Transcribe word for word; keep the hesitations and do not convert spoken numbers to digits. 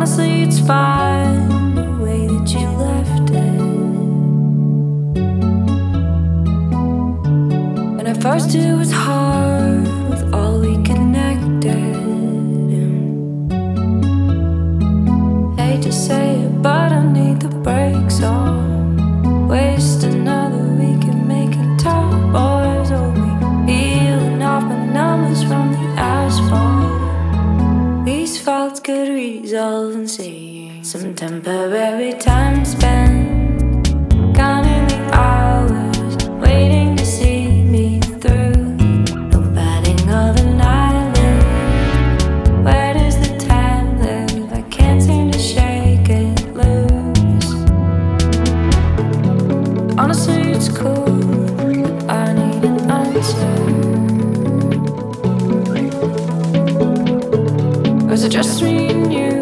Honestly, it's fine the way that you left it. And at first it was hard with all we connected. And hate to say it, but I need the brakes on. Waste another week and making top boys of me. Peeling off my numbers from the asphalt. These faults could resolve in seeing some temporary time spent counting the hours, waiting to see me through. No batting of an eyelid. Where does the time live? I can't seem to shake it loose. Honestly, it's cool, but I need an answer. Or is it just me and you?